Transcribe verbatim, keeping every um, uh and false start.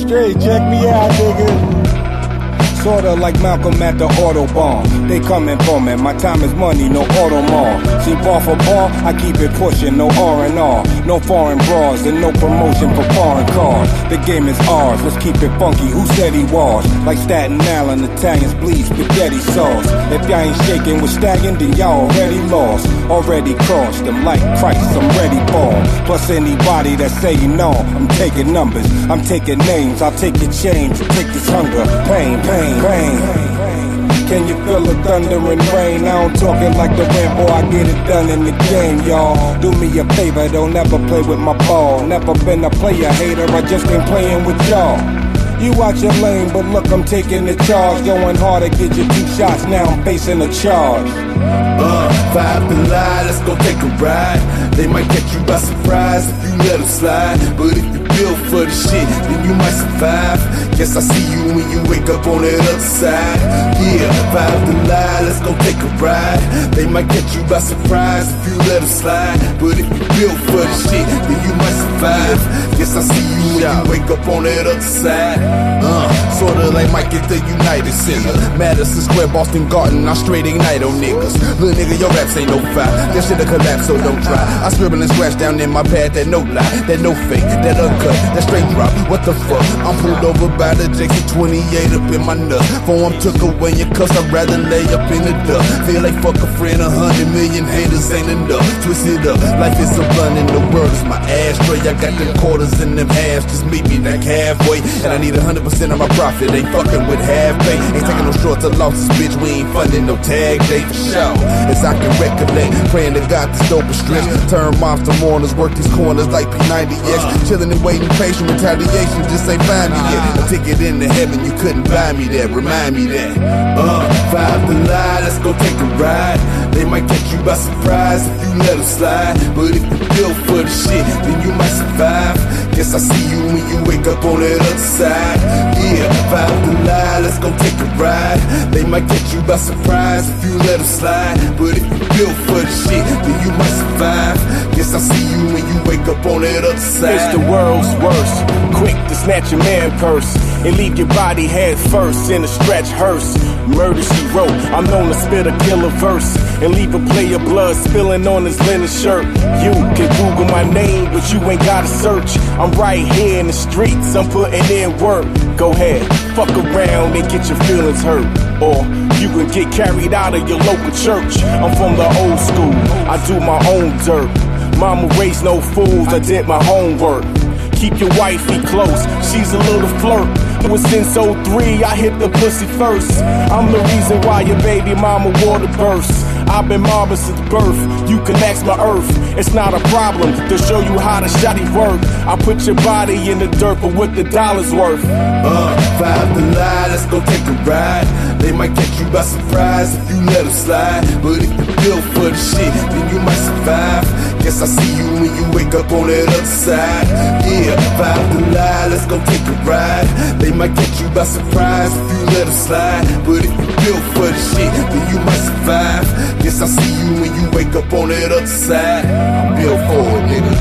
straight, check me out, nigga. Sorta like Malcolm at the Autobahn. They coming for me, my time is money, no Audemars. See, bar for bar, I keep it pushing, no R and R. No foreign bras and no promotion for foreign cars. The game is ours, let's keep it funky, who said he was? Like Staten Island, Italians bleed spaghetti sauce. If y'all ain't shaking with stagging, then y'all already lost. Already crossed them like Christ, I'm ready for 'em. Plus anybody that say no, I'm taking numbers, I'm taking names. I'll take your change, take this hunger, pain, pain. Rain. Can you feel the thunder and rain? I don't talking like the Rambo, I get it done in the game, y'all. Do me a favor, don't never play with my ball. Never been a player hater, I just ain't playing with y'all. You watch your lane, but look, I'm taking the charge. Going hard to get you two shots, now I'm facing a charge. Uh, five to lie, let's go take a ride. They might catch you by surprise if you let them slide. But if you build for the shit, then you might survive. Guess I see you when you wake up on that other side. Yeah, five to lie, let's go take a ride. They might catch you by surprise if you let them slide. But if you build for the shit, then you might survive. Guess I see you when you wake up on that other side. Uh, sorta like Mike at the United Center, Madison Square, Boston Garden, I straight ignite on niggas. Little nigga, your raps ain't no fire. That shit'll collapse, so don't try. I scribble and scratch down in my pad, that no lie, that no fake, that uncut, that straight drop. What the fuck? I'm pulled over by the J C twenty-eight up in my nuts. Form took away your cuss, I'd rather lay up in the dust. Feel like fuck a friend, a hundred million haters ain't enough. Twist it up, life is a blunt and the world is my ashtray. I got them quarters in them halves, just meet me like halfway. And I need a hundred percent of my profit, ain't fucking with half pay. Ain't taking no shorts or losses, bitch, we ain't funding no tag day for sure. As I can recollect, praying to God this dope is stretch. Turn monster mourners, work these corners like P ninety X. Chillin' and waiting patient, retaliation just ain't find me yet. A ticket into heaven, you couldn't buy me that, remind me that. Uh, five to lie, let's go take a ride. They might catch you by surprise if you let them slide. But if you build for the shit, then you might survive. Guess I see you when you wake up on that other side. Yeah, five to lie, let's go take a ride. They might catch you by surprise if you let them slide. But if you build for the shit, then you might survive. Guess I see you when you wake up on that other side. It's the world's worst, quick to snatch a man purse and leave your body head first in a stretch hearse. Murder she wrote, I'm known to spit a killer verse and leave a player blood spilling on his linen shirt. You can Google my name, but you ain't gotta search. I'm right here in the streets, I'm putting in work. Go ahead, fuck around and get your feelings hurt. Or you can get carried out of your local church. I'm from the old school, I do my own dirt. Mama raised no fools, I did my homework. Keep your wifey close, she's a little flirt. But since oh three, I hit the pussy first. I'm the reason why your baby mama water bursts. I've been mobbing since birth, you can ask my earth. It's not a problem to show you how the shotty work. I put your body in the dirt, but what the dollar's worth. Uh, five to lie, let's go take a ride. They might catch you by surprise if you let them slide. But if you build for the shit, then you might survive. Guess I see you when you wake up on that other side. Yeah, five to lie, let's go take a ride. They might catch you by surprise if you let them slide. But if you build for the shit, then you might survive. Guess I see you when you wake up on that other side. I'm built for it, nigga.